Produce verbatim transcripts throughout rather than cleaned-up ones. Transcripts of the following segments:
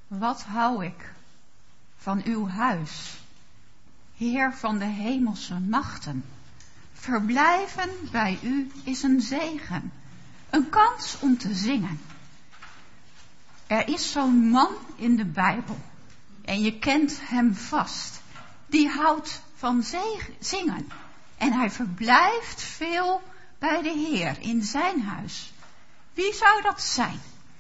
Wat hou ik van uw huis, Heer van de hemelse machten. Verblijven bij u is een zegen, een kans om te zingen. Er is zo'n man in de Bijbel, en je kent hem vast. Die houdt van zingen, en hij verblijft veel bij de Heer in zijn huis. Wie zou dat zijn?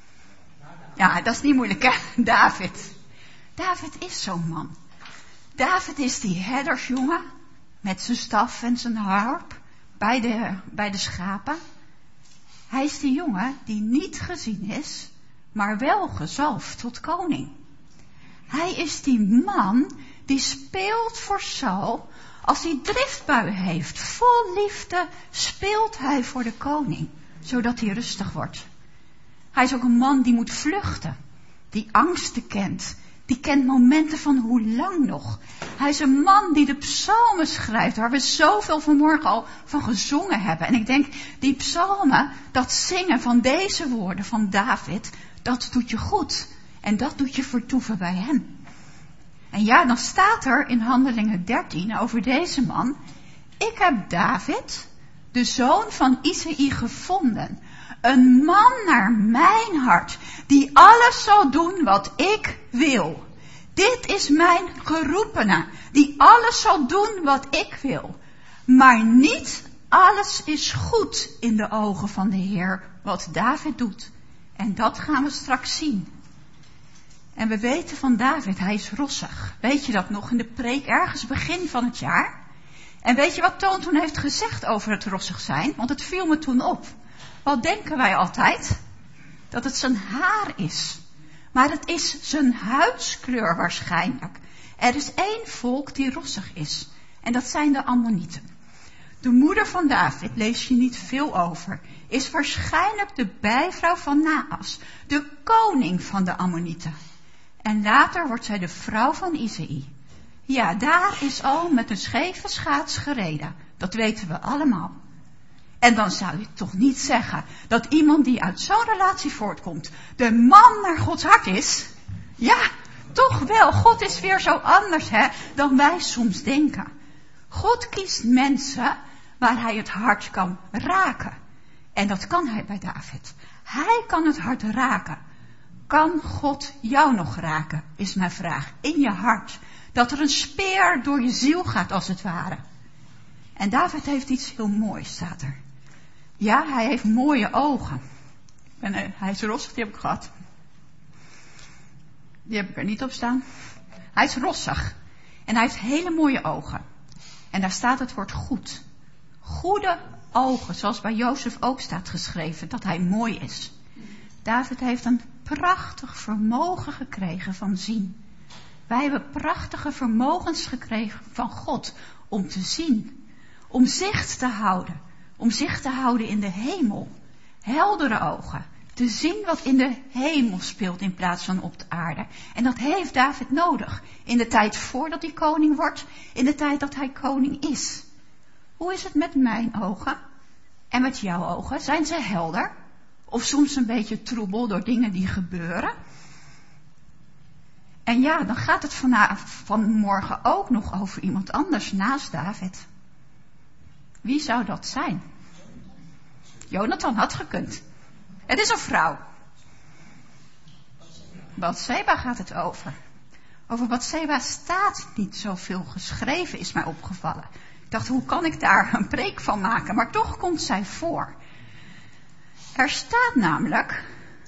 Ja, dat is niet moeilijk, hè? David. David is zo'n man. David is die herdersjongen met zijn staf en zijn harp bij de, bij de schapen. Hij is die jongen die niet gezien is, maar wel gezalfd tot koning. Hij is die man die speelt voor Saul. Als hij driftbui heeft, vol liefde, speelt hij voor de koning, zodat hij rustig wordt. Hij is ook een man die moet vluchten, die angsten kent, die kent momenten van hoe lang nog. Hij is een man die de psalmen schrijft, waar we zoveel vanmorgen al van gezongen hebben. En ik denk, die psalmen, dat zingen van deze woorden van David, dat doet je goed. En dat doet je vertoeven bij hem. En ja, dan staat er in Handelingen dertien over deze man: ik heb David, de zoon van Isaï, gevonden. Een man naar mijn hart, die alles zal doen wat ik wil. Dit is mijn geroepene, die alles zal doen wat ik wil. Maar niet alles is goed in de ogen van de Heer, wat David doet. En dat gaan we straks zien. En we weten van David, hij is rossig. Weet je dat nog in de preek ergens begin van het jaar? En weet je wat Toon toen heeft gezegd over het rossig zijn? Want het viel me toen op. Wat denken wij altijd? Dat het zijn haar is. Maar het is zijn huidskleur waarschijnlijk. Er is één volk die rossig is. En dat zijn de Ammonieten. De moeder van David, lees je niet veel over, is waarschijnlijk de bijvrouw van Naas, de koning van de Ammonieten. En later wordt zij de vrouw van Isaï. Ja, daar is al met een scheve schaats gereden. Dat weten we allemaal. En dan zou je toch niet zeggen dat iemand die uit zo'n relatie voortkomt de man naar Gods hart is? Ja, toch wel. God is weer zo anders, hè, dan wij soms denken. God kiest mensen waar hij het hart kan raken. En dat kan hij bij David. Hij kan het hart raken. Kan God jou nog raken, is mijn vraag. In je hart. Dat er een speer door je ziel gaat, als het ware. En David heeft iets heel moois, staat er. Ja, hij heeft mooie ogen. En uh, hij is rossig, die heb ik gehad. Die heb ik er niet op staan. Hij is rossig. En hij heeft hele mooie ogen. En daar staat het woord goed. Goede ogen, zoals bij Jozef ook staat geschreven, dat hij mooi is. David heeft een prachtig vermogen gekregen van zien. Wij hebben prachtige vermogens gekregen van God om te zien. Om zicht te houden. Om zicht te houden in de hemel. Heldere ogen. Te zien wat in de hemel speelt in plaats van op de aarde. En dat heeft David nodig. In de tijd voordat hij koning wordt. In de tijd dat hij koning is. Hoe is het met mijn ogen? En met jouw ogen? Zijn ze helder? Of soms een beetje troebel door dingen die gebeuren? En ja, dan gaat het vanavond, vanmorgen ook nog over iemand anders naast David. Wie zou dat zijn? Jonathan had gekund. Het is een vrouw. Bathseba gaat het over. Over Bathseba staat niet zoveel geschreven, is mij opgevallen. Ik dacht, hoe kan ik daar een preek van maken? Maar toch komt zij voor. Er staat namelijk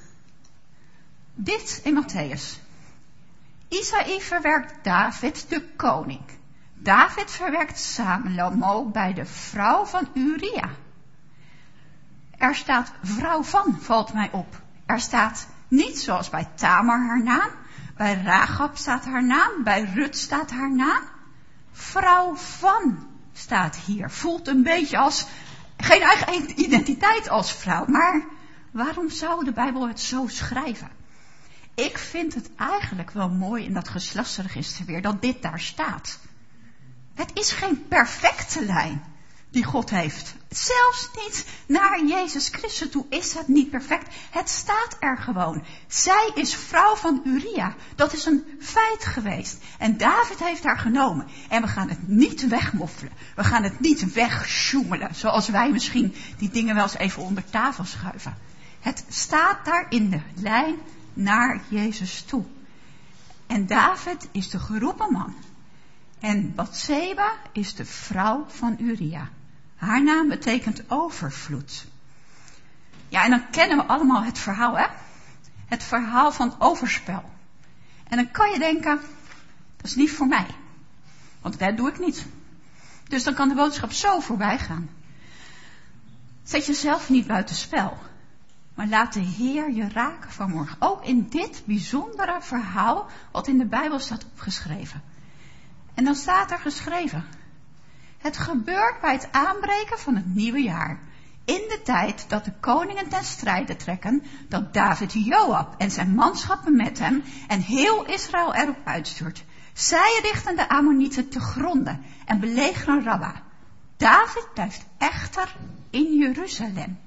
dit in Matthäus. Isaïe verwerkt David de koning. David verwerkt Salomo bij de vrouw van Uria. Er staat vrouw van, valt mij op. Er staat niet zoals bij Tamar haar naam. Bij Rahab staat haar naam. Bij Rut staat haar naam. Vrouw van staat hier. Voelt een beetje als geen eigen identiteit als vrouw. Maar waarom zou de Bijbel het zo schrijven? Ik vind het eigenlijk wel mooi in dat geslachtsregister weer dat dit daar staat. Het is geen perfecte lijn. die God heeft. Zelfs niet naar Jezus Christus toe is het niet perfect. Het staat er gewoon. Zij is vrouw van Uria. Dat is een feit geweest. En David heeft haar genomen. En we gaan het niet wegmoffelen. We gaan het niet wegsjoemelen. Zoals wij misschien die dingen wel eens even onder tafel schuiven. Het staat daar in de lijn naar Jezus toe. En David is de geroepen man. En Batseba is de vrouw van Uria. Haar naam betekent overvloed. Ja, en dan kennen we allemaal het verhaal, hè? Het verhaal van overspel. En dan kan je denken, dat is niet voor mij. Want dat doe ik niet. Dus dan kan de boodschap zo voorbij gaan. Zet jezelf niet buiten spel. Maar laat de Heer je raken vanmorgen. Ook in dit bijzondere verhaal wat in de Bijbel staat opgeschreven. En dan staat er geschreven. Het gebeurt bij het aanbreken van het nieuwe jaar. In de tijd dat de koningen ten strijde trekken, dat David Joab en zijn manschappen met hem en heel Israël erop uitstuurt. Zij richten de Ammonieten te gronden en belegeren Rabba. David blijft echter in Jeruzalem.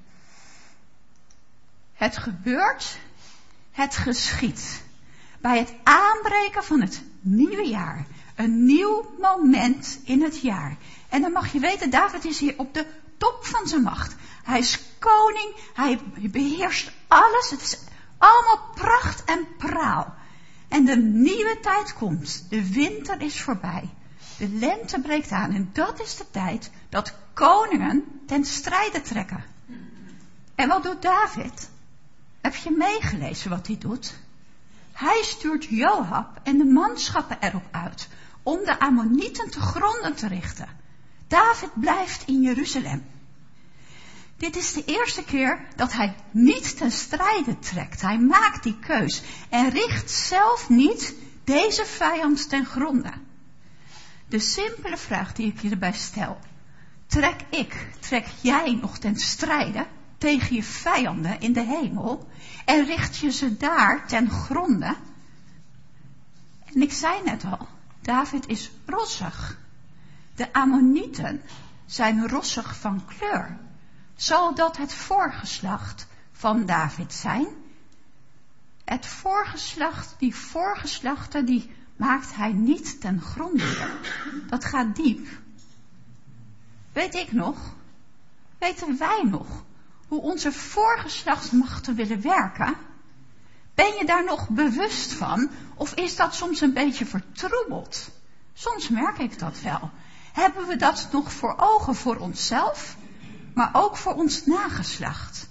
Het gebeurt, het geschiet. Bij het aanbreken van het nieuwe jaar. Een nieuw moment in het jaar. En dan mag je weten, David is hier op de top van zijn macht. Hij is koning, hij beheerst alles. Het is allemaal pracht en praal. En de nieuwe tijd komt. De winter is voorbij. De lente breekt aan. En dat is de tijd dat koningen ten strijde trekken. En wat doet David? Heb je meegelezen wat hij doet? Hij stuurt Joab en de manschappen erop uit om de Ammonieten te gronden te richten. David blijft in Jeruzalem. Dit is de eerste keer dat hij niet ten strijde trekt. Hij maakt die keus en richt zelf niet deze vijand ten gronde. De simpele vraag die ik je erbij stel. Trek ik, trek jij nog ten strijde tegen je vijanden in de hemel en richt je ze daar ten gronde? En ik zei net al, David is rossig. De Ammonieten zijn rossig van kleur. Zal dat het voorgeslacht van David zijn? Het voorgeslacht, die voorgeslachten, die maakt hij niet ten gronde. Dat gaat diep. Weet ik nog, weten wij nog, hoe onze voorgeslachtsmachten willen werken? Ben je daar nog bewust van? Of is dat soms een beetje vertroebeld? Soms merk ik dat wel. Hebben we dat nog voor ogen voor onszelf, maar ook voor ons nageslacht?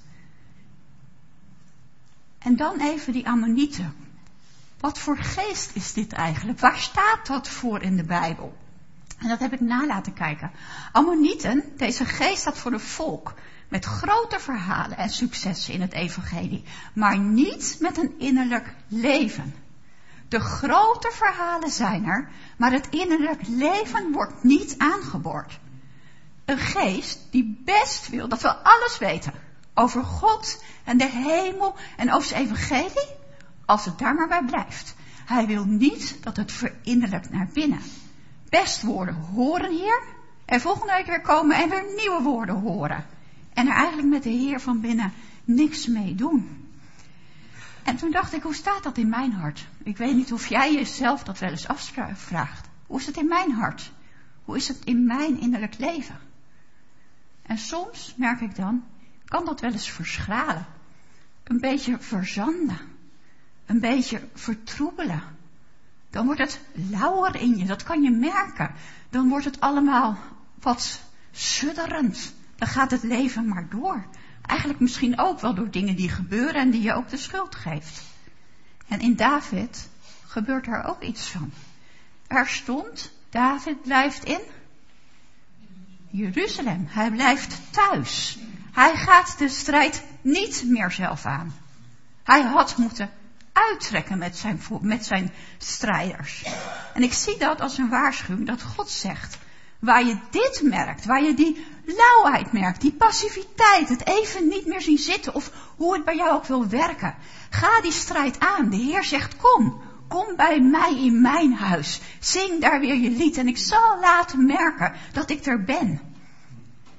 En dan even die Ammonieten. Wat voor geest is dit eigenlijk? Waar staat dat voor in de Bijbel? En dat heb ik na laten kijken. Ammonieten, deze geest staat voor een volk met grote verhalen en successen in het evangelie, maar niet met een innerlijk leven. De grote verhalen zijn er, maar het innerlijk leven wordt niet aangeboord. Een geest die best wil dat we alles weten over God en de hemel en over zijn evangelie, als het daar maar bij blijft. Hij wil niet dat het verinnerlijkt naar binnen. Best woorden horen hier en volgende week weer komen en weer nieuwe woorden horen. En er eigenlijk met de Heer van binnen niks mee doen. En toen dacht ik, hoe staat dat in mijn hart? Ik weet niet of jij jezelf dat wel eens afvraagt. Hoe is het in mijn hart? Hoe is het in mijn innerlijk leven? En soms, merk ik dan, kan dat wel eens verschralen. Een beetje verzanden. Een beetje vertroebelen. Dan wordt het lauwer in je, dat kan je merken. Dan wordt het allemaal wat sudderend. Dan gaat het leven maar door. Eigenlijk misschien ook wel door dingen die gebeuren en die je ook de schuld geeft. En in David gebeurt er ook iets van. Er stond, David blijft in Jeruzalem. Hij blijft thuis. Hij gaat de strijd niet meer zelf aan. Hij had moeten uittrekken met zijn, met zijn strijders. En ik zie dat als een waarschuwing dat God zegt, waar je dit merkt, waar je die lauwheid merkt, die passiviteit, het even niet meer zien zitten of hoe het bij jou ook wil werken. Ga die strijd aan. De Heer zegt, kom, kom bij mij in mijn huis. Zing daar weer je lied en ik zal laten merken dat ik er ben.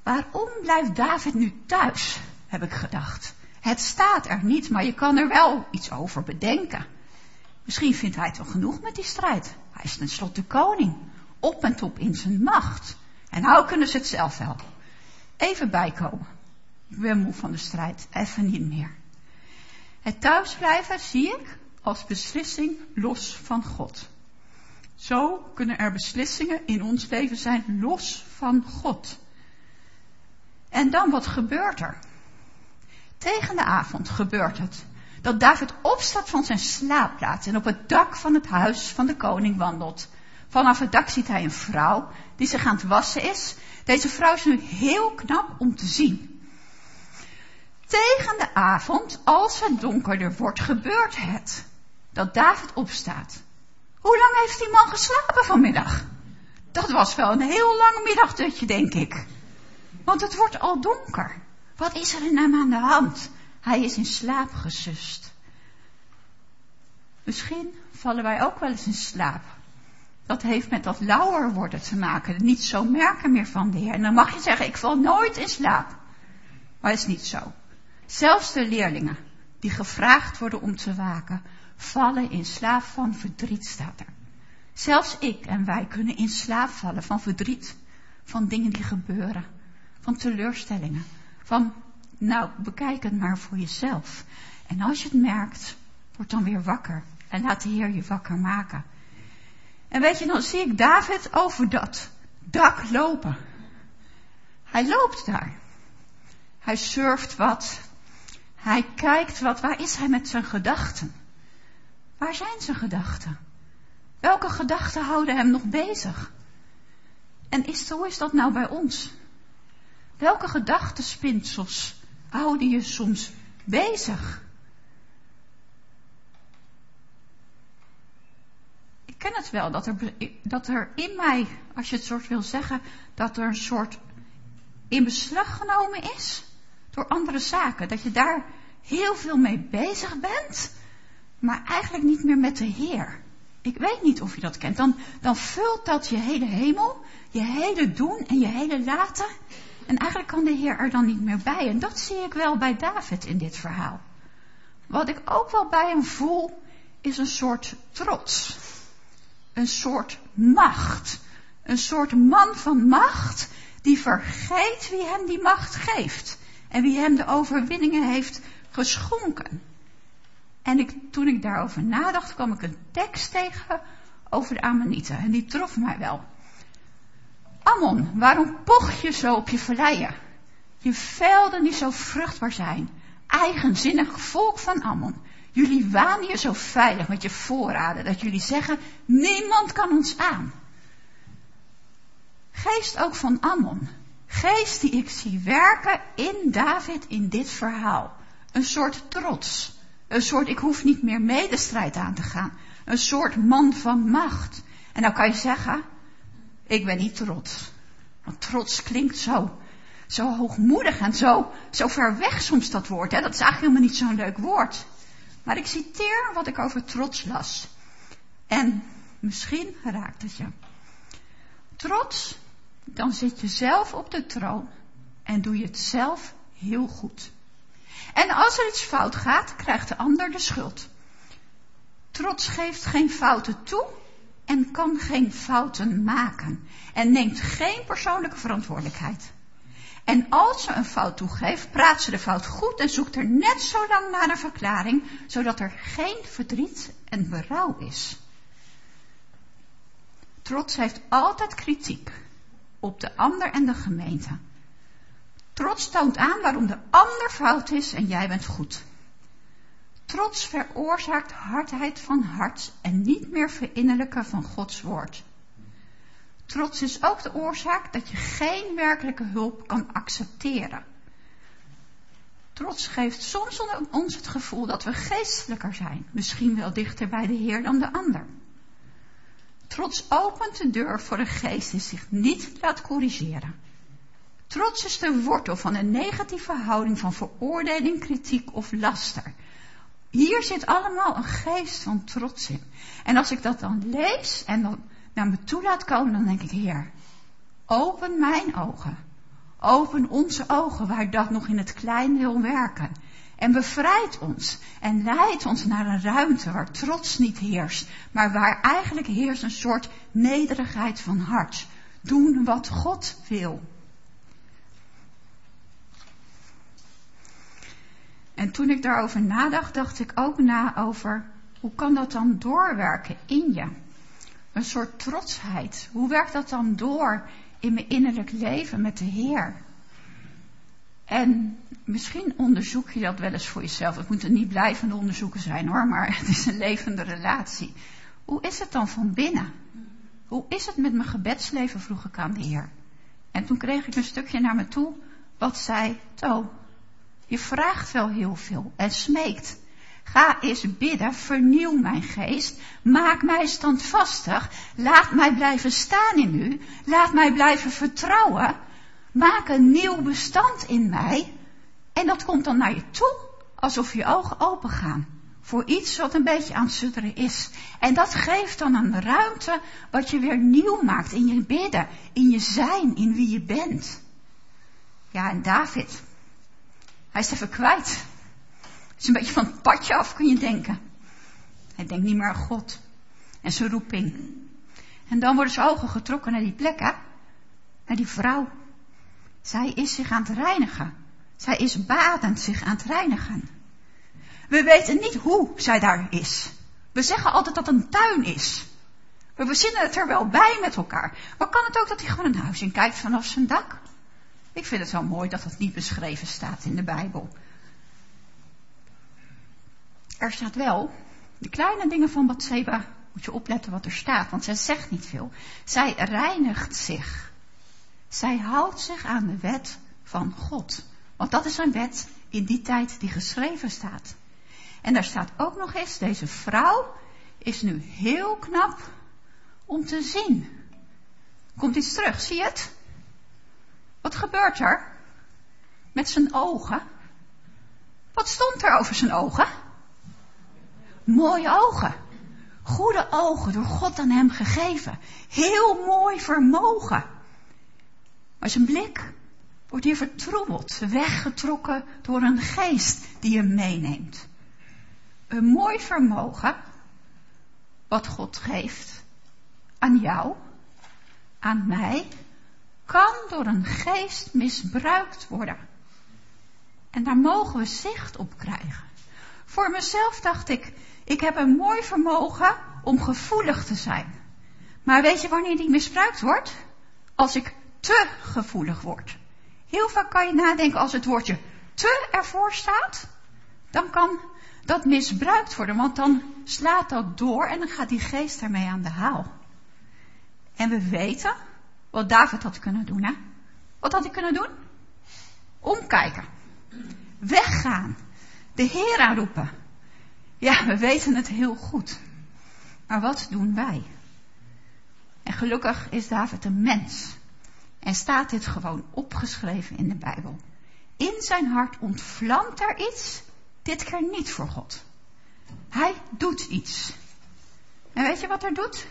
Waarom blijft David nu thuis, heb ik gedacht. Het staat er niet, maar je kan er wel iets over bedenken. Misschien vindt hij het wel genoeg met die strijd. Hij is tenslotte koning, op en top in zijn macht. En nou kunnen ze het zelf wel. Even bijkomen. Ik ben moe van de strijd, even niet meer. Het thuisblijven zie ik als beslissing los van God. Zo kunnen er beslissingen in ons leven zijn los van God. En dan, wat gebeurt er? Tegen de avond gebeurt het dat David opstaat van zijn slaapplaats en op het dak van het huis van de koning wandelt. Vanaf het dak ziet hij een vrouw die zich aan het wassen is. Deze vrouw is nu heel knap om te zien. Tegen de avond, als het donkerder wordt, gebeurt het dat David opstaat. Hoe lang heeft die man geslapen vanmiddag? Dat was wel een heel lang middagdutje, denk ik. Want het wordt al donker. Wat is er in hem aan de hand? Hij is in slaap gesust. Misschien vallen wij ook wel eens in slaap. Dat heeft met dat lauwer worden te maken. Niet zo merken meer van de Heer. En dan mag je zeggen, ik val nooit in slaap. Maar het is niet zo. Zelfs de leerlingen die gevraagd worden om te waken, vallen in slaap van verdriet, staat er. Zelfs ik en wij kunnen in slaap vallen van verdriet. Van dingen die gebeuren. Van teleurstellingen. Van, nou, bekijk het maar voor jezelf. En als je het merkt, word dan weer wakker. En laat de Heer je wakker maken. En weet je, dan zie ik David over dat dak lopen. Hij loopt daar. Hij surft wat. Hij kijkt wat. Waar is hij met zijn gedachten? Waar zijn zijn gedachten? Welke gedachten houden hem nog bezig? En is, hoe is dat nou bij ons? Welke gedachtenspinsels houden je soms bezig? Ik ken het wel, dat er, dat er in mij, als je het soort wil zeggen, dat er een soort in beslag genomen is door andere zaken. Dat je daar heel veel mee bezig bent, maar eigenlijk niet meer met de Heer. Ik weet niet of je dat kent. Dan, dan vult dat je hele hemel, je hele doen en je hele laten. En eigenlijk kan de Heer er dan niet meer bij. En dat zie ik wel bij David in dit verhaal. Wat ik ook wel bij hem voel, is een soort trots. Een soort macht. Een soort man van macht die vergeet wie hem die macht geeft. En wie hem de overwinningen heeft geschonken. En ik, toen ik daarover nadacht, kwam ik een tekst tegen over de Ammonieten. En die trof mij wel. Ammon, waarom poch je zo op je verleien? Je velden die zo vruchtbaar zijn. Eigenzinnig volk van Ammon. Jullie wanen je zo veilig met je voorraden, dat jullie zeggen, niemand kan ons aan. Geest ook van Ammon. Geest die ik zie werken in David in dit verhaal. Een soort trots. Een soort, ik hoef niet meer mee de strijd aan te gaan. Een soort man van macht. En nou kan je zeggen, ik ben niet trots. Want trots klinkt zo, zo hoogmoedig en zo, zo ver weg soms dat woord. Hè? Dat is eigenlijk helemaal niet zo'n leuk woord. Maar ik citeer wat ik over trots las. En misschien raakt het je. Trots, dan zit je zelf op de troon en doe je het zelf heel goed. En als er iets fout gaat, krijgt de ander de schuld. Trots geeft geen fouten toe en kan geen fouten maken. En neemt geen persoonlijke verantwoordelijkheid. En als ze een fout toegeeft, praat ze de fout goed en zoekt er net zo lang naar een verklaring, zodat er geen verdriet en berouw is. Trots heeft altijd kritiek op de ander en de gemeente. Trots toont aan waarom de ander fout is en jij bent goed. Trots veroorzaakt hardheid van hart en niet meer verinnerlijken van Gods woord. Trots is ook de oorzaak dat je geen werkelijke hulp kan accepteren. Trots geeft soms ons het gevoel dat we geestelijker zijn, misschien wel dichter bij de Heer dan de ander. Trots opent de deur voor een geest die zich niet laat corrigeren. Trots is de wortel van een negatieve houding van veroordeling, kritiek of laster. Hier zit allemaal een geest van trots in. En als ik dat dan lees en dan naar me toe laat komen, dan denk ik, Heer, open mijn ogen. Open onze ogen waar dat nog in het klein wil werken. En bevrijd ons en leidt ons naar een ruimte waar trots niet heerst, maar waar eigenlijk heerst een soort nederigheid van hart. Doen wat God wil. En toen ik daarover nadacht, dacht ik ook na over, hoe kan dat dan doorwerken in je? Een soort trotsheid. Hoe werkt dat dan door in mijn innerlijk leven met de Heer? En misschien onderzoek je dat wel eens voor jezelf. Het moeten niet blijvende onderzoeken zijn hoor, maar het is een levende relatie. Hoe is het dan van binnen? Hoe is het met mijn gebedsleven, vroeg ik aan de Heer. En toen kreeg ik een stukje naar me toe, wat zei, To, je vraagt wel heel veel en smeekt. Ga eens bidden, vernieuw mijn geest, maak mij standvastig, laat mij blijven staan in u, laat mij blijven vertrouwen, maak een nieuw bestand in mij. En dat komt dan naar je toe, alsof je ogen open gaan voor iets wat een beetje aan het sudderen is. En dat geeft dan een ruimte wat je weer nieuw maakt in je bidden, in je zijn, in wie je bent. Ja, en David, hij is even kwijt. Het is een beetje van het padje af, kun je denken. Hij denkt niet meer aan God en zijn roeping. En dan worden zijn ogen getrokken naar die plek, hè? Naar die vrouw. Zij is zich aan het reinigen. Zij is badend zich aan het reinigen. We weten niet hoe zij daar is. We zeggen altijd dat het een tuin is. We verzinnen het er wel bij met elkaar. Maar kan het ook dat hij gewoon een huis in kijkt vanaf zijn dak? Ik vind het wel mooi dat het niet beschreven staat in de Bijbel. Er staat wel, de kleine dingen van Batseba, moet je opletten wat er staat, want zij zegt niet veel. Zij reinigt zich. Zij houdt zich aan de wet van God. Want dat is een wet in die tijd die geschreven staat. En daar staat ook nog eens, deze vrouw is nu heel knap om te zien. Komt iets terug, zie je het? Wat gebeurt er met zijn ogen? Wat stond er over zijn ogen? Mooie ogen. Goede ogen, door God aan hem gegeven. Heel mooi vermogen. Maar zijn blik wordt hier vertroebeld, weggetrokken door een geest die hem meeneemt. Een mooi vermogen, wat God geeft aan jou, aan mij, kan door een geest misbruikt worden. En daar mogen we zicht op krijgen. Voor mezelf dacht ik, ik heb een mooi vermogen om gevoelig te zijn. Maar weet je wanneer die misbruikt wordt? Als ik te gevoelig word. Heel vaak kan je nadenken als het woordje te ervoor staat, dan kan dat misbruikt worden, want dan slaat dat door en dan gaat die geest ermee aan de haal. En we weten wat David had kunnen doen, hè? Wat had hij kunnen doen? Omkijken. Weggaan. De Heer aanroepen. Ja, we weten het heel goed. Maar wat doen wij? En gelukkig is David een mens. En staat dit gewoon opgeschreven in de Bijbel. In zijn hart ontvlamt er iets, dit keer niet voor God. Hij doet iets. En weet je wat hij doet?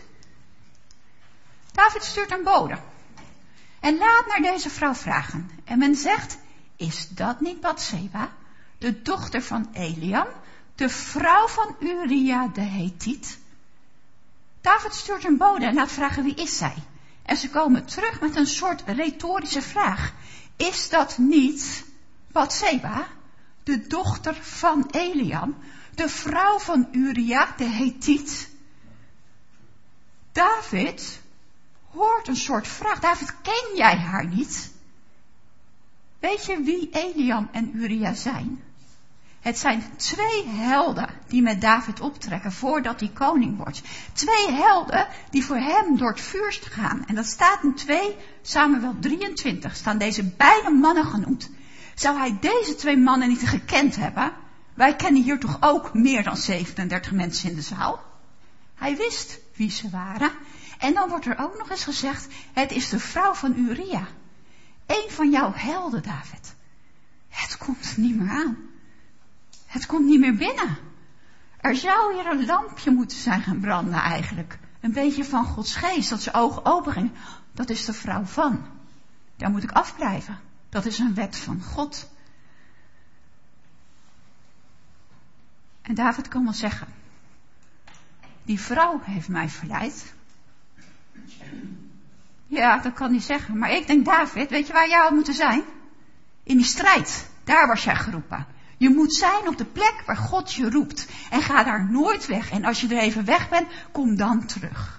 David stuurt een bode. En laat naar deze vrouw vragen. En men zegt, is dat niet Batseba, de dochter van Eliam, de vrouw van Uria de Hethiet? David stuurt een bode en laat vragen, wie is zij? En ze komen terug met een soort retorische vraag. Is dat niet Batseba, de dochter van Eliam, de vrouw van Uria de Hethiet? David hoort een soort vraag. David, ken jij haar niet? Weet je wie Eliam en Uria zijn? Het zijn twee helden die met David optrekken voordat hij koning wordt. Twee helden die voor hem door het vuur gaan. En dat staat in twee Samuel drieëntwintig. Staan deze beide mannen genoemd. Zou hij deze twee mannen niet gekend hebben? Wij kennen hier toch ook meer dan zevenendertig mensen in de zaal? Hij wist wie ze waren. En dan wordt er ook nog eens gezegd, het is de vrouw van Uria. Eén van jouw helden, David. Het komt niet meer aan. Het komt niet meer binnen. Er zou hier een lampje moeten zijn gaan branden eigenlijk. Een beetje van Gods geest, dat zijn ogen open gingen. Dat is de vrouw van. Daar moet ik afblijven. Dat is een wet van God. En David kan wel zeggen, die vrouw heeft mij verleid. Ja, dat kan hij zeggen. Maar ik denk, David, weet je waar jij had moeten zijn? In die strijd. Daar was jij geroepen. Je moet zijn op de plek waar God je roept. En ga daar nooit weg. En als je er even weg bent, kom dan terug.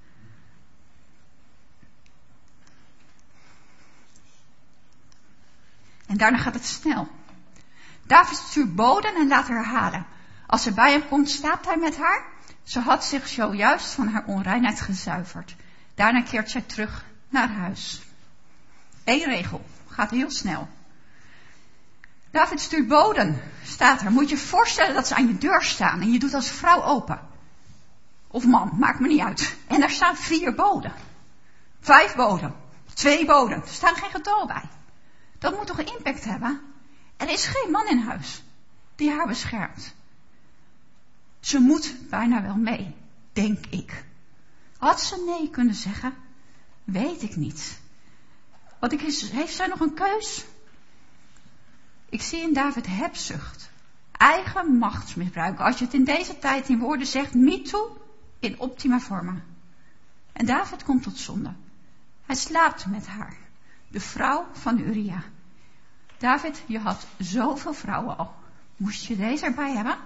En daarna gaat het snel. David stuurt boden en laat haar halen. Als ze bij hem komt, slaapt hij met haar. Ze had zich zojuist van haar onreinheid gezuiverd. Daarna keert zij terug naar huis. Eén regel. Gaat heel snel. David stuurt boden. Staat er. Moet je je voorstellen dat ze aan je deur staan. En je doet als vrouw open. Of man. Maakt me niet uit. En daar staan vier boden. Vijf boden. Twee boden. Er staan geen getal bij. Dat moet toch een impact hebben? Er is geen man in huis die haar beschermt. Ze moet bijna wel mee, denk ik. Had ze nee kunnen zeggen? Weet ik niet. Wat ik is, heeft zij nog een keus? Ik zie in David hebzucht. Eigen machtsmisbruik. Als je het in deze tijd in woorden zegt, me too, in optima forma. En David komt tot zonde. Hij slaapt met haar. De vrouw van Uria. David, je had zoveel vrouwen al. Moest je deze erbij hebben?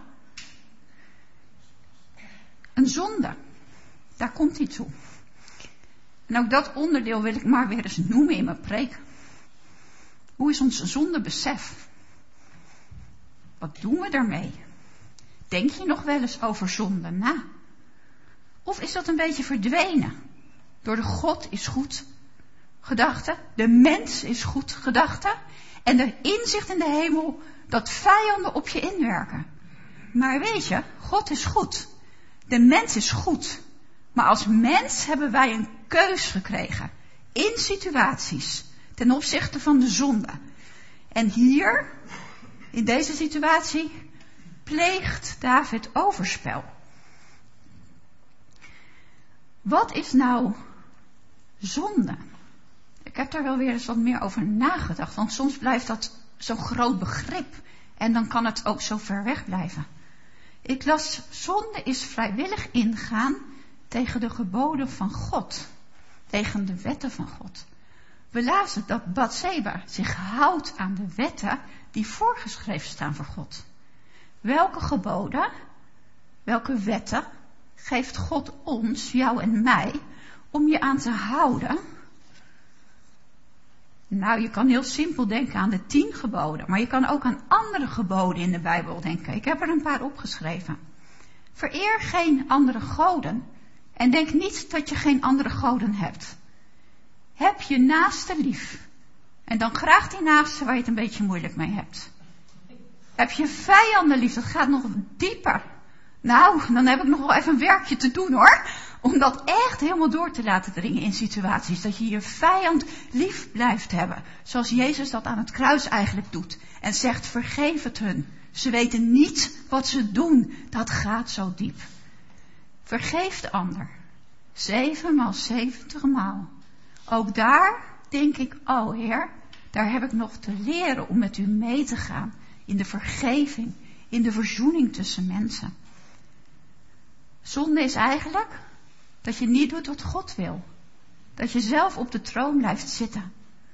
Een zonde. Daar komt hij toe. En ook dat onderdeel wil ik maar weer eens noemen in mijn preek. Hoe is ons zondebesef? Wat doen we daarmee? Denk je nog wel eens over zonde na? Of is dat een beetje verdwenen? Door de God is goed gedachte, de mens is goed gedachte en de inzicht in de hemel dat vijanden op je inwerken. Maar weet je, God is goed. De mens is goed. Maar als mens hebben wij een keus gekregen in situaties ten opzichte van de zonde. En hier, in deze situatie, pleegt David overspel. Wat is nou zonde? Ik heb daar wel weer eens wat meer over nagedacht, want soms blijft dat zo'n groot begrip en dan kan het ook zo ver weg blijven. Ik las, zonde is vrijwillig ingaan tegen de geboden van God, tegen de wetten van God. We lazen dat Batseba zich houdt aan de wetten die voorgeschreven staan voor God. Welke geboden, welke wetten geeft God ons, jou en mij, om je aan te houden? Nou, je kan heel simpel denken aan de tien geboden, maar je kan ook aan andere geboden in de Bijbel denken. Ik heb er een paar opgeschreven. Vereer geen andere goden en denk niet dat je geen andere goden hebt. Heb je naaste lief en dan graag die naaste waar je het een beetje moeilijk mee hebt. Heb je vijanden lief, dat gaat nog dieper. Nou, dan heb ik nog wel even een werkje te doen hoor. Om dat echt helemaal door te laten dringen in situaties. Dat je je vijand lief blijft hebben. Zoals Jezus dat aan het kruis eigenlijk doet. En zegt, vergeef het hun. Ze weten niet wat ze doen. Dat gaat zo diep. Vergeef de ander. Zevenmaal, zeventig maal. Ook daar denk ik, oh Heer, daar heb ik nog te leren om met u mee te gaan. In de vergeving, in de verzoening tussen mensen. Zonde is eigenlijk dat je niet doet wat God wil. Dat je zelf op de troon blijft zitten.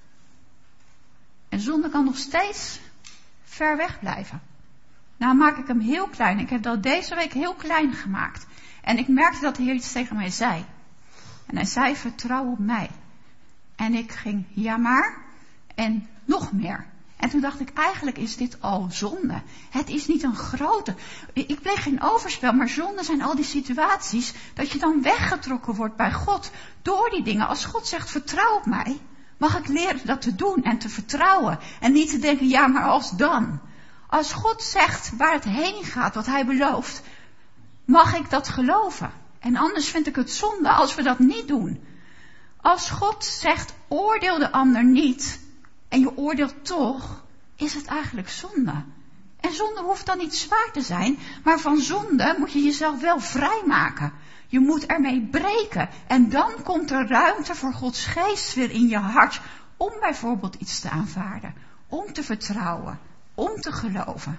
En zonde kan nog steeds ver weg blijven. Nou maak ik hem heel klein. Ik heb dat deze week heel klein gemaakt. En ik merkte dat de Heer iets tegen mij zei. En hij zei, vertrouw op mij. En ik ging, ja maar. En nog meer. En toen dacht ik, eigenlijk is dit al zonde. Het is niet een grote. Ik pleeg geen overspel, maar zonde zijn al die situaties dat je dan weggetrokken wordt bij God door die dingen. Als God zegt, vertrouw op mij, mag ik leren dat te doen en te vertrouwen. En niet te denken, ja maar als dan. Als God zegt waar het heen gaat, wat hij belooft, mag ik dat geloven. En anders vind ik het zonde als we dat niet doen. Als God zegt, oordeel de ander niet, en je oordeelt toch, is het eigenlijk zonde. En zonde hoeft dan niet zwaar te zijn, maar van zonde moet je jezelf wel vrijmaken. Je moet ermee breken. En dan komt er ruimte voor Gods geest weer in je hart om bijvoorbeeld iets te aanvaarden, om te vertrouwen, om te geloven.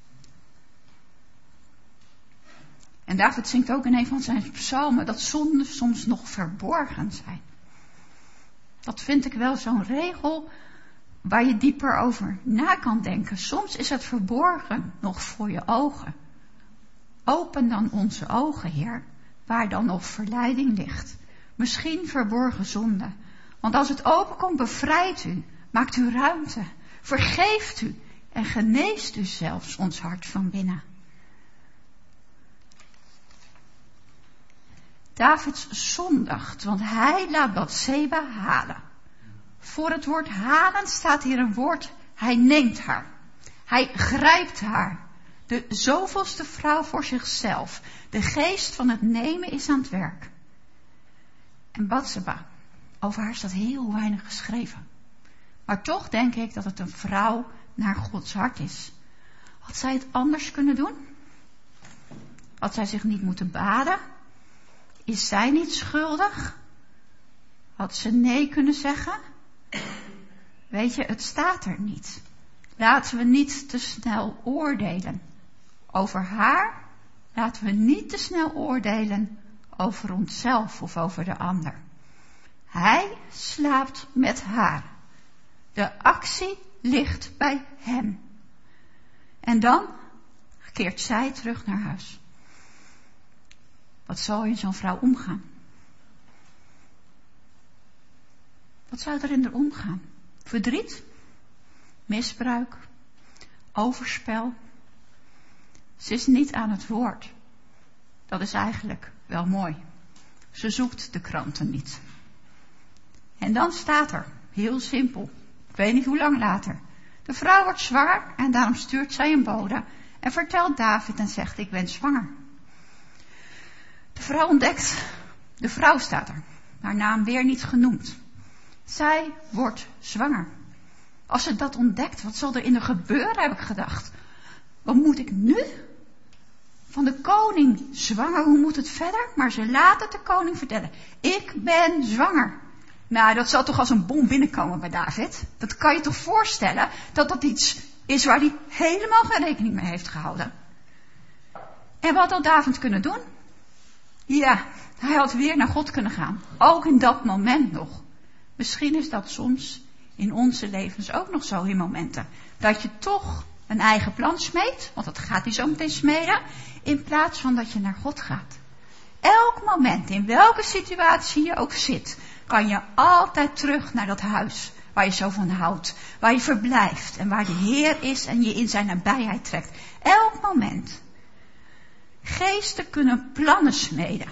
En David zingt ook in een van zijn psalmen dat zonden soms nog verborgen zijn. Dat vind ik wel zo'n regel waar je dieper over na kan denken. Soms is het verborgen nog voor je ogen. Open dan onze ogen, Heer, waar dan nog verleiding ligt. Misschien verborgen zonde. Want als het openkomt, bevrijdt u, maakt u ruimte, vergeeft u en geneest u zelfs ons hart van binnen. David zondigt, want hij laat Batseba halen. Voor het woord halen staat hier een woord, hij neemt haar. Hij grijpt haar. De zoveelste vrouw voor zichzelf. De geest van het nemen is aan het werk. En Batseba, over haar staat heel weinig geschreven. Maar toch denk ik dat het een vrouw naar Gods hart is. Had zij het anders kunnen doen? Had zij zich niet moeten baden? Is zij niet schuldig? Had ze nee kunnen zeggen? Weet je, het staat er niet. Laten we niet te snel oordelen over haar. Laten we niet te snel oordelen over onszelf of over de ander. Hij slaapt met haar. De actie ligt bij hem. En dan keert zij terug naar huis. Wat zal in zo'n vrouw omgaan? Wat zou er in haar omgaan? Verdriet? Misbruik? Overspel? Ze is niet aan het woord. Dat is eigenlijk wel mooi. Ze zoekt de kranten niet. En dan staat er, heel simpel, ik weet niet hoe lang later. De vrouw wordt zwaar en daarom stuurt zij een bode en vertelt David en zegt, ik ben zwanger. De vrouw ontdekt, de vrouw staat er, haar naam weer niet genoemd. Zij wordt zwanger. Als ze dat ontdekt, wat zal er in haar gebeuren, heb ik gedacht. Wat moet ik nu? Van de koning zwanger, hoe moet het verder? Maar ze laat het de koning vertellen. Ik ben zwanger. Nou, dat zal toch als een bom binnenkomen bij David. Dat kan je toch voorstellen dat dat iets is waar hij helemaal geen rekening mee heeft gehouden. En wat had David kunnen doen? Ja, hij had weer naar God kunnen gaan. Ook in dat moment nog. Misschien is dat soms in onze levens ook nog zo in momenten. Dat je toch een eigen plan smeedt, want dat gaat hij zo meteen smeden, in plaats van dat je naar God gaat. Elk moment, in welke situatie je ook zit, kan je altijd terug naar dat huis waar je zo van houdt, waar je verblijft en waar de Heer is en je in zijn nabijheid trekt. Elk moment. Geesten kunnen plannen smeden.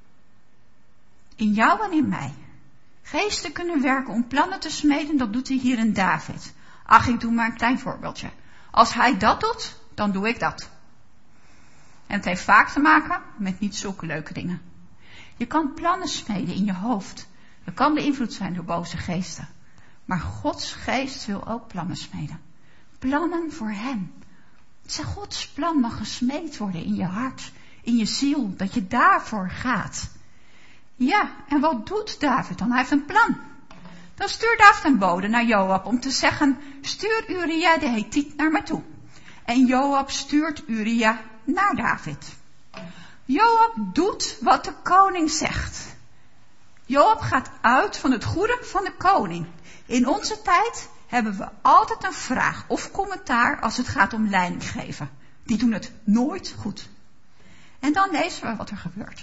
In jou en in mij. Geesten kunnen werken om plannen te smeden, dat doet hij hier in David. Ach, ik doe maar een klein voorbeeldje. Als hij dat doet, dan doe ik dat. En het heeft vaak te maken met niet zulke leuke dingen. Je kan plannen smeden in je hoofd. Dat kan beïnvloed zijn door boze geesten. Maar Gods geest wil ook plannen smeden. Plannen voor hem. Zeg, Gods plan mag gesmeed worden in je hart, in je ziel, dat je daarvoor gaat. Ja, en wat doet David dan? Hij heeft een plan. Dan stuurt David een bode naar Joab om te zeggen, stuur Uria de Hethiet naar me toe. En Joab stuurt Uria naar David. Joab doet wat de koning zegt. Joab gaat uit van het goede van de koning. In onze tijd hebben we altijd een vraag of commentaar als het gaat om leiding geven. Die doen het nooit goed. En dan lezen we wat er gebeurt.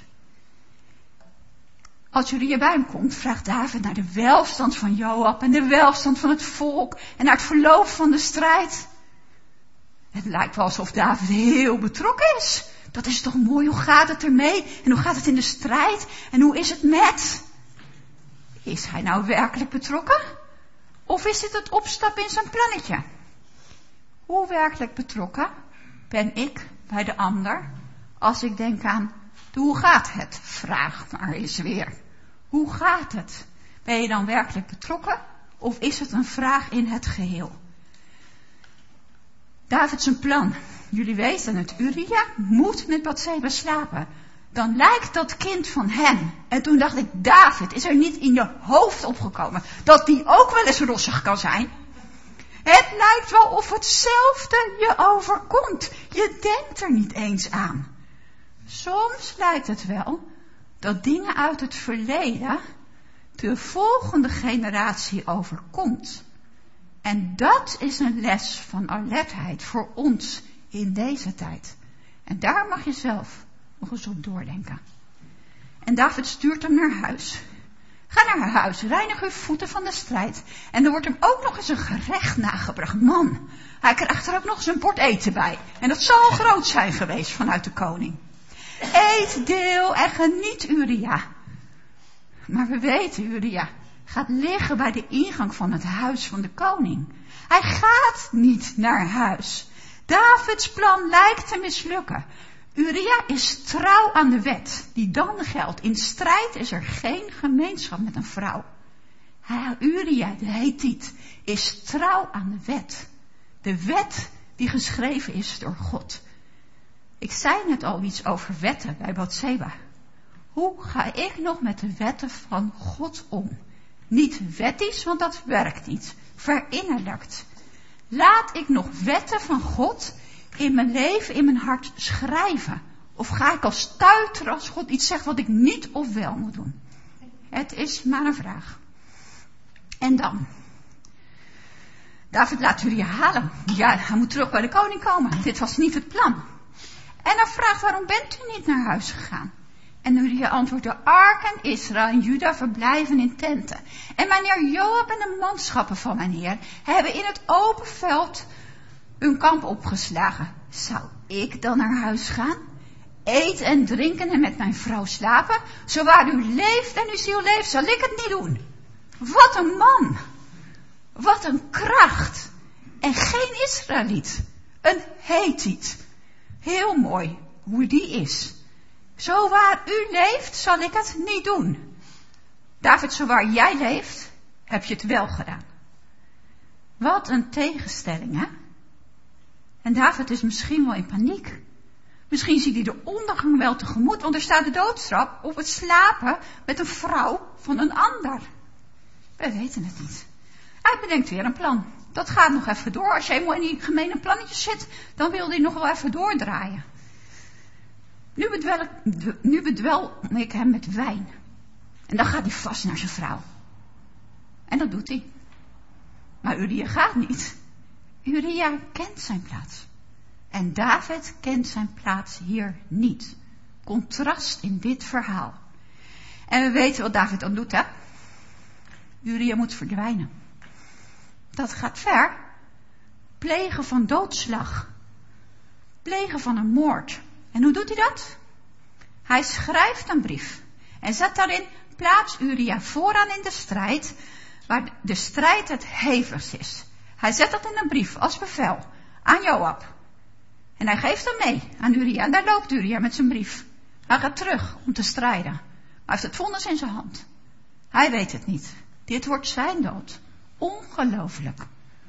Als Uria bij hem komt, vraagt David naar de welstand van Joab en de welstand van het volk en naar het verloop van de strijd. Het lijkt wel alsof David heel betrokken is. Dat is toch mooi, hoe gaat het ermee? En hoe gaat het in de strijd? En hoe is het met? Is hij nou werkelijk betrokken? Of is dit het opstappen in zijn plannetje? Hoe werkelijk betrokken ben ik bij de ander als ik denk aan de hoe gaat het? Vraag maar eens weer. Hoe gaat het? Ben je dan werkelijk betrokken? Of is het een vraag in het geheel? David zijn plan. Jullie weten het. Uria moet met Batseba slapen. dan lijkt dat kind van hem. En toen dacht ik, David, is er niet in je hoofd opgekomen dat die ook wel eens rossig kan zijn? Het lijkt wel of hetzelfde je overkomt. Je denkt er niet eens aan. Soms lijkt het wel dat dingen uit het verleden de volgende generatie overkomt. En dat is een les van alertheid voor ons in deze tijd. En daar mag je zelf nog eens op doordenken. En David stuurt hem naar huis. Ga naar huis, reinig uw voeten van de strijd. En er wordt hem ook nog eens een gerecht nagebracht. Man, hij krijgt er ook nog eens een bord eten bij. En dat zal groot zijn geweest vanuit de koning. Eet, deel en geniet, Uria. Maar we weten, Uria gaat liggen bij de ingang van het huis van de koning. Hij gaat niet naar huis. Davids plan lijkt te mislukken. Uria is trouw aan de wet, die dan geldt. In strijd is er geen gemeenschap met een vrouw. Hij, Uria, de Hethiet, is trouw aan de wet. De wet die geschreven is door God. Ik zei net al iets over wetten bij Batseba. Hoe ga ik nog met de wetten van God om? Niet wettisch, want dat werkt niet. Verinnerlijkt. Laat ik nog wetten van God in mijn leven, in mijn hart schrijven? Of ga ik als stuiter als God iets zegt wat ik niet of wel moet doen? Het is maar een vraag. En dan? David laat Uria halen. Ja, hij moet terug bij de koning komen. Dit was niet het plan. En hij vraagt, waarom bent u niet naar huis gegaan? En Uria antwoordt, de ark en Israël en Juda verblijven in tenten. En mijnheer Joab en de manschappen van mijn heer hebben in het open veld hun kamp opgeslagen. Zou ik dan naar huis gaan? Eten en drinken en met mijn vrouw slapen? Zowaar u leeft en uw ziel leeft, zal ik het niet doen. Wat een man! Wat een kracht! En geen Israëliet. Een Hethiet. Heel mooi hoe die is. Zowaar u leeft, zal ik het niet doen. David, zowaar jij leeft, heb je het wel gedaan. Wat een tegenstelling, hè? En David is misschien wel in paniek. Misschien ziet hij de ondergang wel tegemoet, want er staat de doodstraf op het slapen met een vrouw van een ander. Wij weten het niet. Hij bedenkt weer een plan. Dat gaat nog even door. Als je helemaal in die gemene plannetjes zit, dan wil hij nog wel even doordraaien. Nu bedwel ik, nu bedwel ik hem met wijn. En dan gaat hij vast naar zijn vrouw. En dat doet hij. Maar Uria gaat niet. Uria kent zijn plaats. En David kent zijn plaats hier niet. Contrast in dit verhaal. En we weten wat David dan doet, hè? Uria moet verdwijnen. Dat gaat ver. Plegen van doodslag. Plegen van een moord. En hoe doet hij dat? Hij schrijft een brief. En zet daarin, plaats Uria vooraan in de strijd, waar de strijd het hevigst is. Hij zet dat in een brief als bevel aan Joab. En hij geeft hem mee aan Uria. En daar loopt Uria met zijn brief. Hij gaat terug om te strijden. Maar hij heeft het vonnis in zijn hand. Hij weet het niet. Dit wordt zijn dood. Ongelooflijk.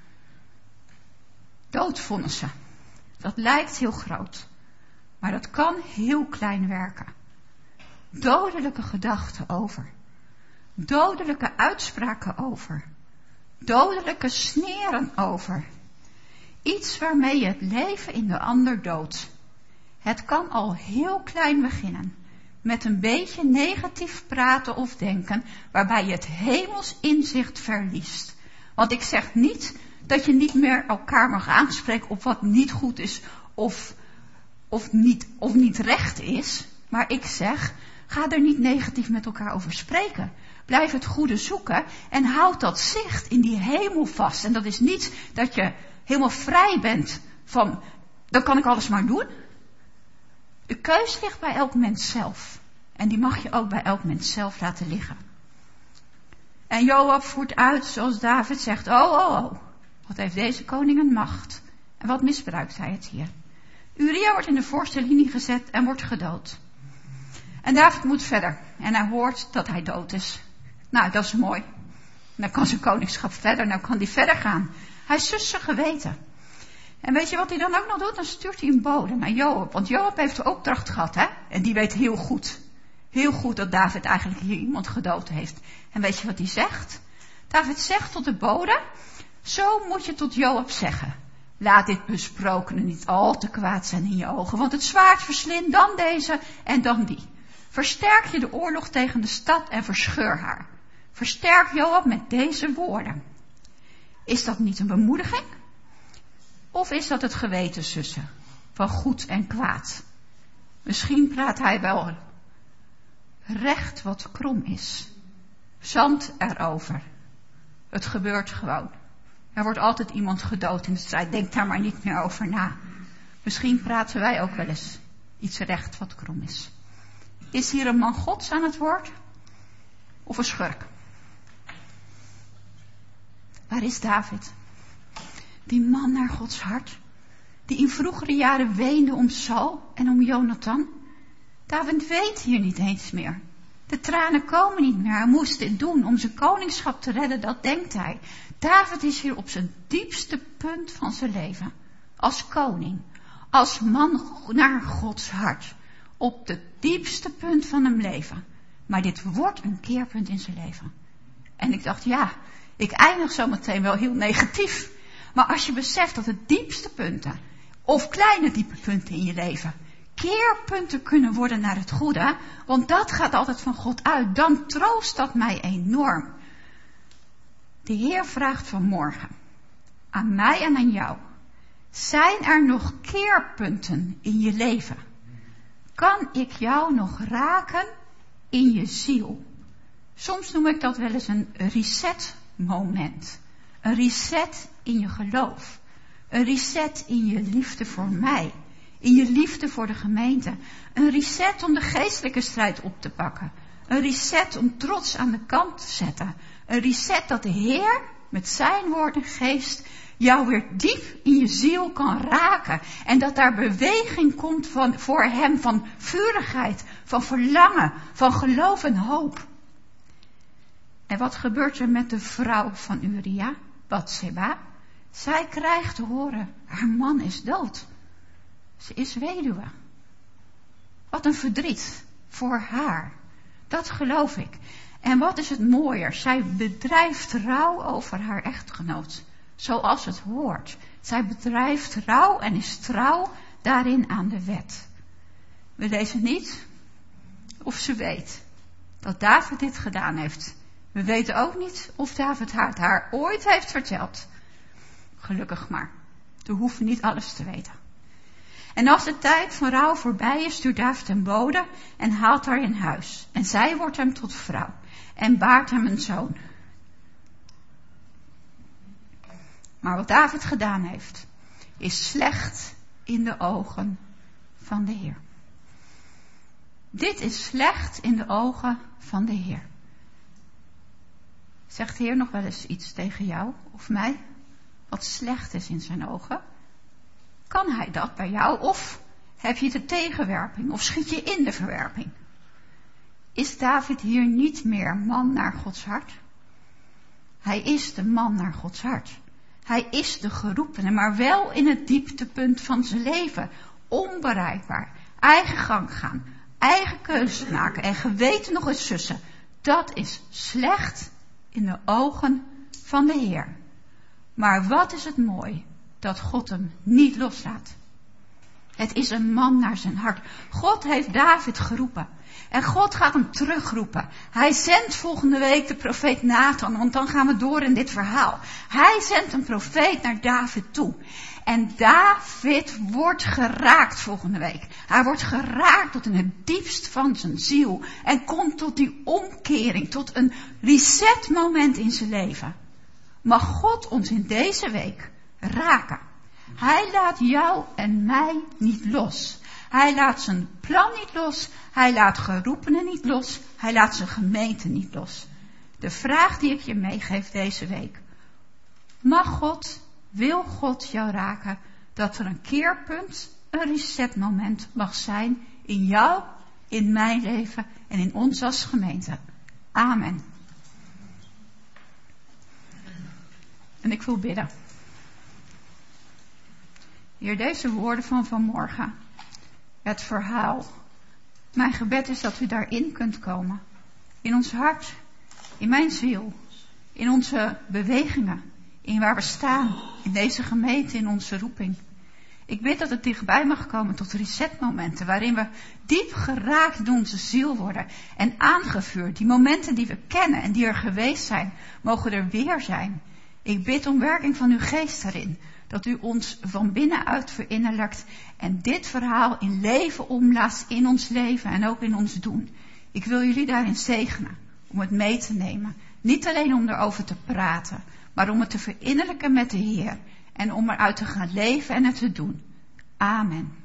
Doodvonnissen. Dat lijkt heel groot. Maar dat kan heel klein werken. Dodelijke gedachten over. Dodelijke uitspraken over. Dodelijke sneren over. Iets waarmee je het leven in de ander doodt. Het kan al heel klein beginnen. Met een beetje negatief praten of denken, waarbij je het hemels inzicht verliest. Want ik zeg niet dat je niet meer elkaar mag aanspreken op wat niet goed is of, of, niet, of niet recht is. Maar ik zeg, ga er niet negatief met elkaar over spreken. Blijf het goede zoeken en houd dat zicht in die hemel vast. En dat is niet dat je helemaal vrij bent van, dan kan ik alles maar doen. De keus ligt bij elk mens zelf. En die mag je ook bij elk mens zelf laten liggen. En Joab voert uit, zoals David zegt, oh, oh, oh. Wat heeft deze koning een macht. En wat misbruikt hij het hier. Uria wordt in de voorste linie gezet en wordt gedood. En David moet verder. En hij hoort dat hij dood is. Nou, dat is mooi. Dan kan zijn koningschap verder. Nou kan hij verder gaan. Hij sust zijn geweten. En weet je wat hij dan ook nog doet? Dan stuurt hij een bode naar Joab. Want Joab heeft de opdracht gehad, hè? En die weet heel goed. Heel goed dat David eigenlijk hier iemand gedood heeft. En weet je wat hij zegt? David zegt tot de bode, zo moet je tot Joab zeggen. Laat dit besprokene niet al te kwaad zijn in je ogen, want het zwaard verslindt dan deze en dan die. Versterk je de oorlog tegen de stad en verscheur haar. Versterk Joab met deze woorden. Is dat niet een bemoediging? Of is dat het geweten sussen van goed en kwaad? Misschien praat hij wel recht wat krom is. Zand erover. Het gebeurt gewoon. Er wordt altijd iemand gedood in de strijd. Denk daar maar niet meer over na. Misschien praten wij ook wel eens iets recht wat krom is. Is hier een man Gods aan het woord? Of een schurk? Waar is David? Die man naar Gods hart. Die in vroegere jaren weende om Saul en om Jonathan. David weet hier niet eens meer. De tranen komen niet meer. Hij moest dit doen om zijn koningschap te redden, dat denkt hij. David is hier op zijn diepste punt van zijn leven. Als koning. Als man naar Gods hart. Op het diepste punt van hem leven. Maar dit wordt een keerpunt in zijn leven. En ik dacht, ja, ik eindig zo meteen wel heel negatief. Maar als je beseft dat de diepste punten, of kleine diepe punten in je leven, keerpunten kunnen worden naar het goede, want dat gaat altijd van God uit, dan troost dat mij enorm. De Heer vraagt vanmorgen aan mij en aan jou, zijn er nog keerpunten in je leven? Kan ik jou nog raken in je ziel? Soms noem ik dat wel eens een reset moment. Een reset in je geloof. Een reset in je liefde voor mij. In je liefde voor de gemeente. Een reset om de geestelijke strijd op te pakken. Een reset om trots aan de kant te zetten. Een reset dat de Heer met zijn woord en geest jou weer diep in je ziel kan raken. En dat daar beweging komt van, voor hem van vurigheid, van verlangen, van geloof en hoop. En wat gebeurt er met de vrouw van Uria, Batseba? Zij krijgt te horen, haar man is dood. Ze is weduwe. Wat een verdriet voor haar. Dat geloof ik. En wat is het mooier? Zij bedrijft rouw over haar echtgenoot. Zoals het hoort. Zij bedrijft rouw en is trouw daarin aan de wet. We lezen niet of ze weet dat David dit gedaan heeft. We weten ook niet of David haar, haar ooit heeft verteld. Gelukkig maar. We hoeven niet alles te weten. En als de tijd van rouw voorbij is, stuurt David een bode en haalt haar in huis. En zij wordt hem tot vrouw en baart hem een zoon. Maar wat David gedaan heeft, is slecht in de ogen van de Heer. Dit is slecht in de ogen van de Heer. Zegt de Heer nog wel eens iets tegen jou of mij, wat slecht is in zijn ogen? Kan hij dat bij jou? Of heb je de tegenwerping? Of schiet je in de verwerping? Is David hier niet meer man naar Gods hart? Hij is de man naar Gods hart. Hij is de geroepene, maar wel in het dieptepunt van zijn leven. Onbereikbaar. Eigen gang gaan. Eigen keuzes maken. En geweten nog eens sussen. Dat is slecht in de ogen van de Heer. Maar wat is het mooi dat God hem niet loslaat. Het is een man naar zijn hart. God heeft David geroepen. En God gaat hem terugroepen. Hij zendt volgende week de profeet Nathan, want dan gaan we door in dit verhaal. Hij zendt een profeet naar David toe. En David wordt geraakt volgende week. Hij wordt geraakt tot in het diepst van zijn ziel. En komt tot die omkering, tot een resetmoment in zijn leven. Mag God ons in deze week raken. Hij laat jou en mij niet los. Hij laat zijn plan niet los. Hij laat geroepenen niet los. Hij laat zijn gemeente niet los. De vraag die ik je meegeef deze week. Mag God, wil God jou raken, dat er een keerpunt, een resetmoment mag zijn in jou, in mijn leven en in ons als gemeente. Amen. En ik wil bidden. Heer, deze woorden van vanmorgen, het verhaal. Mijn gebed is dat u daarin kunt komen. In ons hart, in mijn ziel, in onze bewegingen, in waar we staan, in deze gemeente, in onze roeping. Ik bid dat het dichtbij mag komen tot resetmomenten waarin we diep geraakt door onze ziel worden en aangevuurd. Die momenten die we kennen en die er geweest zijn, mogen er weer zijn. Ik bid om werking van uw geest daarin. Dat u ons van binnenuit verinnerlijkt en dit verhaal in leven omlaat in ons leven en ook in ons doen. Ik wil jullie daarin zegenen om het mee te nemen. Niet alleen om erover te praten, maar om het te verinnerlijken met de Heer. En om eruit te gaan leven en het te doen. Amen.